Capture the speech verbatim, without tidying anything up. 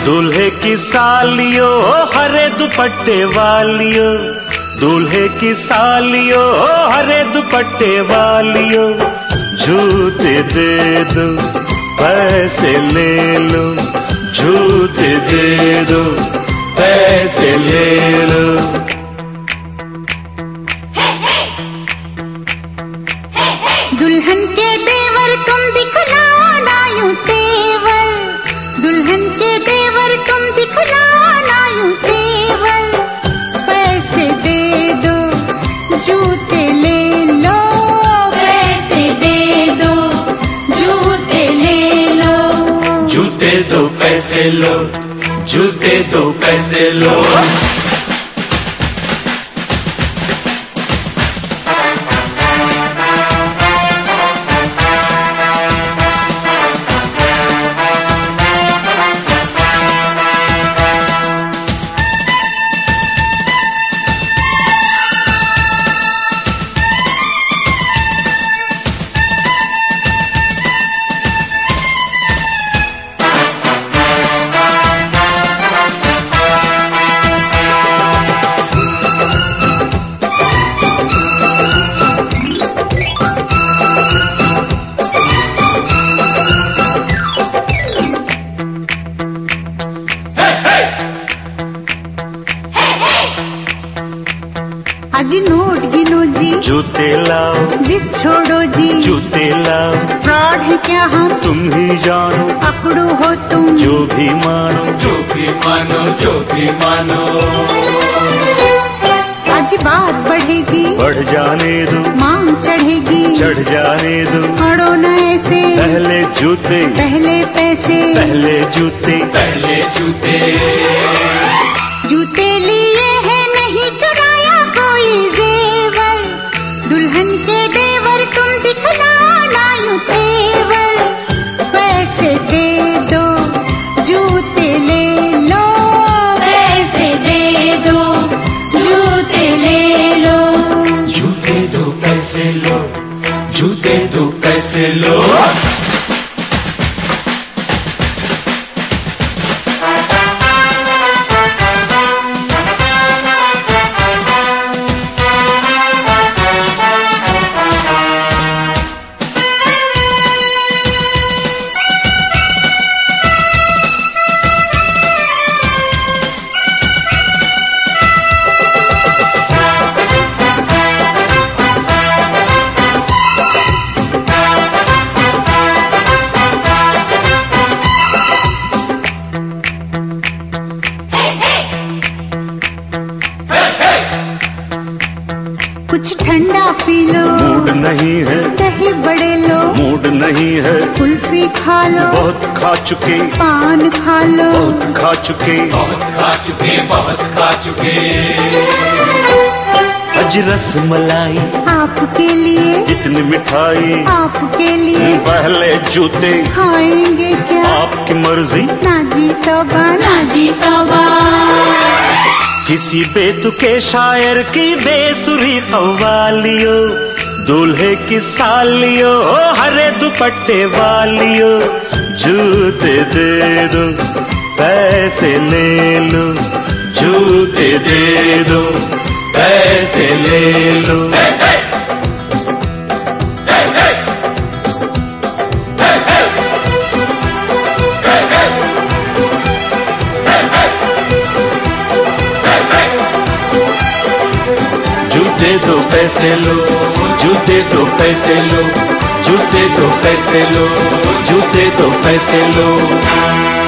दूल्हे की सालियो हरे दुपट्टे वालियो, दूल्हे की सालियो हरे दुपट्टे वालियो, जूते दे दो पैसे ले लो, जूते दे दो पैसे ले लो। दुल्हन के देवर तुम दिखलाओ ना यूं तेवर, दुल्हन के देवर तुम दिखलाओ ना यूं तेवर, पैसे दे दो जूते ले लो, पैसे दे दो जूते ले लो, जूते दो पैसे लो, जूते दो पैसे लो। अजी नोट गिनो जी, जूते लाओ, जिद छोड़ो जी, जूते लाओ, फ्रॉड है क्या हम तुम ही जानो, पकड़ो हो तुम जो भी मानो, जो भी मानो, जो भी मानो। आज बात बढ़ेगी, बढ़ जाने दो, मांग चढ़ेगी, चढ़ जाने दो, अड़ो न ऐसे, पहले जूते पहले पैसे, पहले जूते पहले जूते। जूते लिए है नहीं चुराया कोई जेवर, दुल्हन के देवर तुम दिखलाओ ना यूं तेवर, पैसे दे दो जूते ले लो, पैसे दे दो जूते ले लो, जूते दो पैसे लो, जूते दो पैसे लो। कुछ ठंडा पी लो, मूड नहीं है, दही बड़े लो, मूड नहीं है, कुल्फी खा लो, बहुत खा चुके, पान खा लो, बहुत खा चुके, बहुत खा चुके, बहुत खा चुके। अज रस मलाई आपके लिए, इतनी मिठाई आपके लिए, पहले जूते खाएंगे क्या आपकी मर्जी, ना जी तौबा, ना जी तौबा, किसी बेतुके शायर की बेसुरी कव्वालियो, दूल्हे की सालियो हरे दुपट्टे वालियो, जूते दे दो पैसे ले लो, जूते दे दो पैसे ले लो। जूते दो पैसे लो, जूते दो पैसे लो, जूते दो पैसे लो, जूते दो पैसे लो।